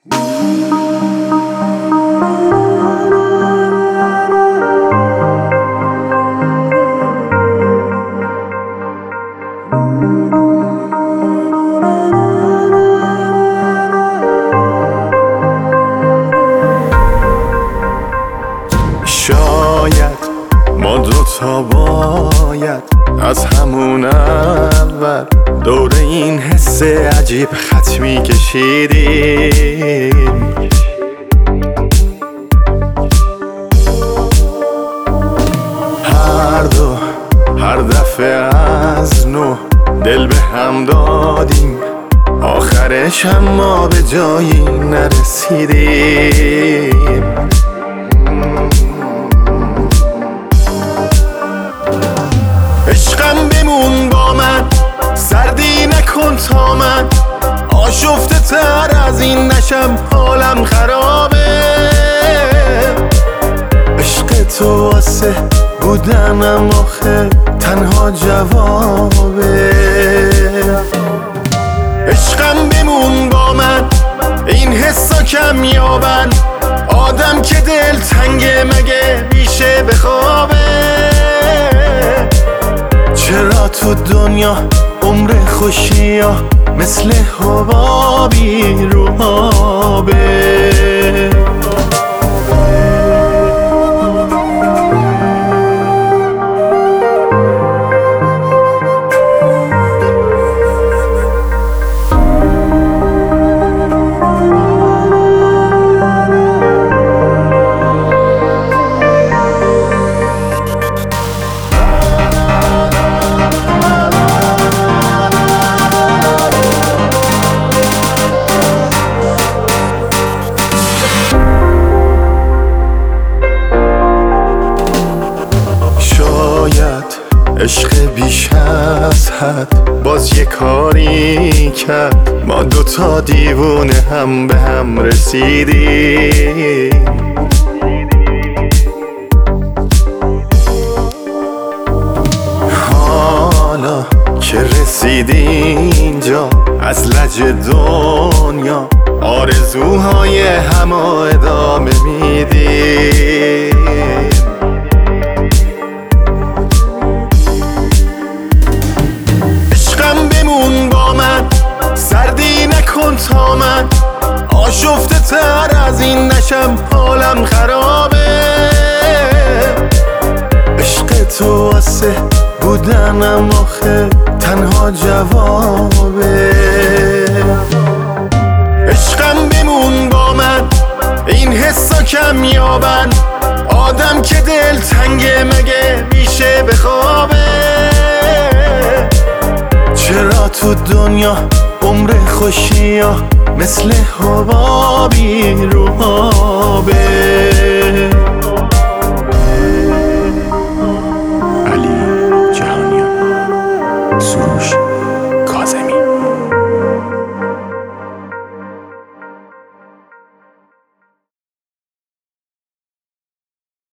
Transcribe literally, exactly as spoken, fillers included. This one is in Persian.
شاید ما دوتا باید از همون اول دور این حس عجیب خط می‌کشیدیم. هر دو هر دفعه از نو دل به هم دادیم، آخرش اما به جایی نرسیدیم. عشقم بمون با من، سردی نکن تا من آشفته تر از این نشم، حالم خرابه. عشق تو واسه بودنم آخه تنها جوابه. عشقم بمون با من، این حسا کم یابن، آدم که دل تنگه مگه میشه بخوابه. چرا تو دنیا عمر خوشی ها مثل حبابی رو آبه؟ عشق بیش از حد باز یه کاری کرد، ما دوتا دیوونه هم به هم رسیدیم. حالا که رسیدی اینجا از لج دنیا، آرزوهای همو ادامه میدیم. بمون با من، سردی نکن تا من آشفته تر از این نشم، حالم خرابه. عشق تو واسه بودنم آخه تنها جوابه. عشقم بمون با من، این حسا کم یابن، آدم که دل تنگه مگه میشه بخوابه. چرا تو دنیا عمر خوشی ها مثل حبابی رو